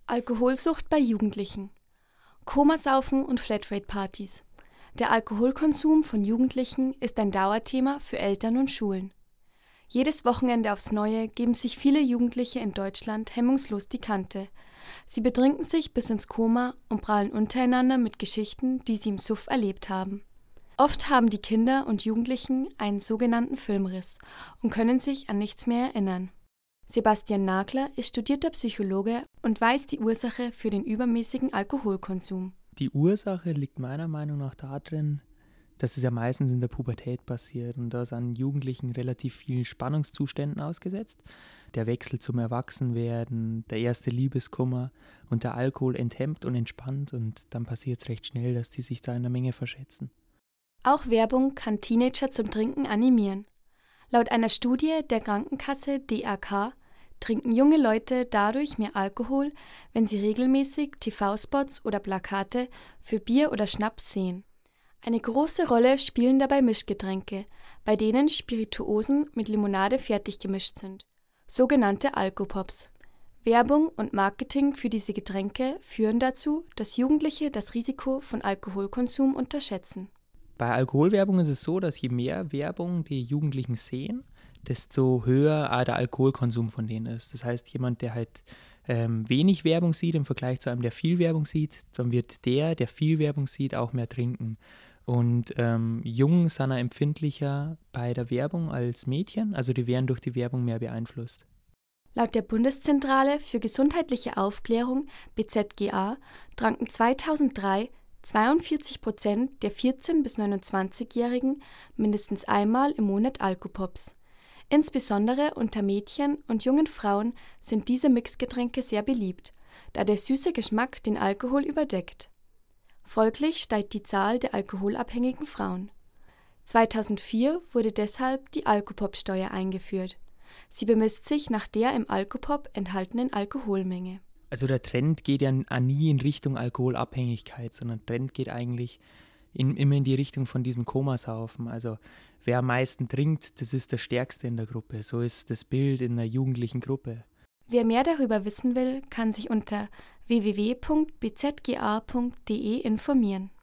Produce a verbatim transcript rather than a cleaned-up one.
Alkoholsucht bei Jugendlichen. Komasaufen und Flatrate-Partys. Der Alkoholkonsum von Jugendlichen ist ein Dauerthema für Eltern und Schulen. Jedes Wochenende aufs Neue geben sich viele Jugendliche in Deutschland hemmungslos die Kante. Sie betrinken sich bis ins Koma und prahlen untereinander mit Geschichten, die sie im Suff erlebt haben. Oft haben die Kinder und Jugendlichen einen sogenannten Filmriss und können sich an nichts mehr erinnern. Sebastian Nagler ist studierter Psychologe und weiß die Ursache für den übermäßigen Alkoholkonsum. Die Ursache liegt meiner Meinung nach darin, dass es ja meistens in der Pubertät passiert und da sind Jugendlichen relativ vielen Spannungszuständen ausgesetzt. Der Wechsel zum Erwachsenwerden, der erste Liebeskummer und der Alkohol enthemmt und entspannt und dann passiert es recht schnell, dass die sich da in der Menge verschätzen. Auch Werbung kann Teenager zum Trinken animieren. Laut einer Studie der Krankenkasse D A K trinken junge Leute dadurch mehr Alkohol, wenn sie regelmäßig T V-Spots oder Plakate für Bier oder Schnaps sehen. Eine große Rolle spielen dabei Mischgetränke, bei denen Spirituosen mit Limonade fertig gemischt sind, sogenannte Alkopops. Werbung und Marketing für diese Getränke führen dazu, dass Jugendliche das Risiko von Alkoholkonsum unterschätzen. Bei Alkoholwerbung ist es so, dass je mehr Werbung die Jugendlichen sehen, desto höher auch der Alkoholkonsum von denen ist. Das heißt, jemand, der halt ähm, wenig Werbung sieht im Vergleich zu einem, der viel Werbung sieht, dann wird der, der viel Werbung sieht, auch mehr trinken. Und ähm, Jungen sind auch empfindlicher bei der Werbung als Mädchen, also die werden durch die Werbung mehr beeinflusst. Laut der Bundeszentrale für gesundheitliche Aufklärung B Z G A tranken zweitausenddrei zweiundvierzig Prozent der vierzehn- bis neunundzwanzigjährigen mindestens einmal im Monat Alkopops. Insbesondere unter Mädchen und jungen Frauen sind diese Mixgetränke sehr beliebt, da der süße Geschmack den Alkohol überdeckt. Folglich steigt die Zahl der alkoholabhängigen Frauen. zweitausendvier wurde deshalb die Alkopop-Steuer eingeführt. Sie bemisst sich nach der im Alkopop enthaltenen Alkoholmenge. Also der Trend geht ja nie in Richtung Alkoholabhängigkeit, sondern der Trend geht eigentlich in, immer in die Richtung von diesem Komasaufen. Also wer am meisten trinkt, das ist der Stärkste in der Gruppe. So ist das Bild in einer jugendlichen Gruppe. Wer mehr darüber wissen will, kann sich unter w w w punkt b z g a punkt d e informieren.